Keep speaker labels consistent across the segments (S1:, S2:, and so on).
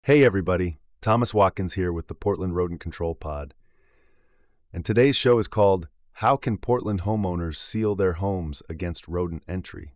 S1: Hey everybody, Thomas Watkins here with the Portland Rodent Control Pod. And today's show is called How Can Portland Homeowners Seal Their Homes Against Rodent Entry?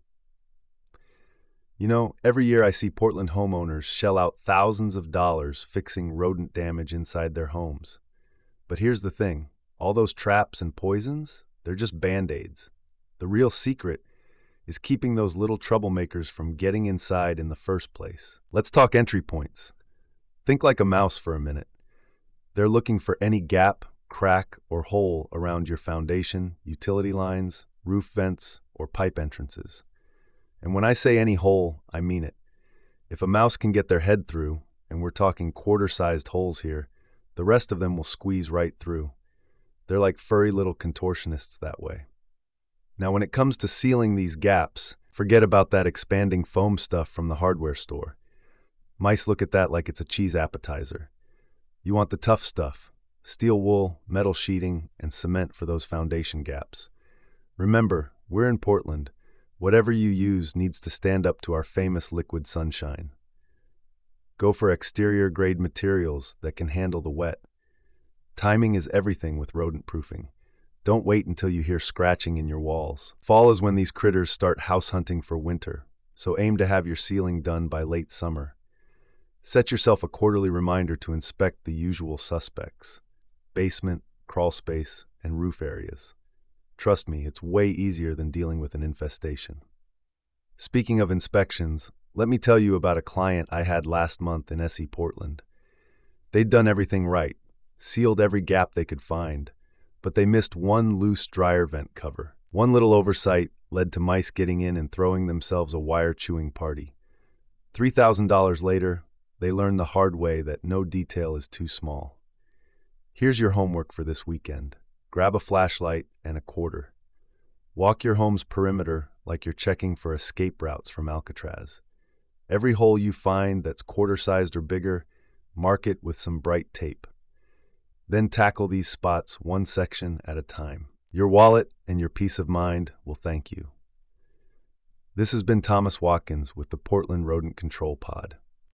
S1: You know, every year I see Portland homeowners shell out thousands of dollars fixing rodent damage inside their homes. But here's the thing, all those traps and poisons, they're just band-aids. The real secret is keeping those little troublemakers from getting inside in the first place. Let's talk entry points. Think like a mouse for a minute. They're looking for any gap, crack, or hole around your foundation, utility lines, roof vents, or pipe entrances. And when I say any hole, I mean it. If a mouse can get their head through, and we're talking quarter-sized holes here, the rest of them will squeeze right through. They're like furry little contortionists that way. Now when it comes to sealing these gaps, forget about that expanding foam stuff from the hardware store. Mice look at that like it's a cheese appetizer. You want the tough stuff, steel wool, metal sheeting, and cement for those foundation gaps. Remember, we're in Portland. Whatever you use needs to stand up to our famous liquid sunshine. Go for exterior-grade materials that can handle the wet. Timing is everything with rodent proofing. Don't wait until you hear scratching in your walls. Fall is when these critters start house hunting for winter, so aim to have your sealing done by late summer. Set yourself a quarterly reminder to inspect the usual suspects: basement, crawl space, and roof areas. Trust me, it's way easier than dealing with an infestation. Speaking of inspections, let me tell you about a client I had last month in SE Portland. They'd done everything right, sealed every gap they could find, but they missed one loose dryer vent cover. One little oversight led to mice getting in and throwing themselves a wire-chewing party. $3,000 later, they learned the hard way that no detail is too small. Here's your homework for this weekend. Grab a flashlight and a quarter. Walk your home's perimeter like you're checking for escape routes from Alcatraz. Every hole you find that's quarter-sized or bigger, mark it with some bright tape. Then tackle these spots one section at a time. Your wallet and your peace of mind will thank you. This has been Thomas Watkins with the Portland Rodent Control Pod.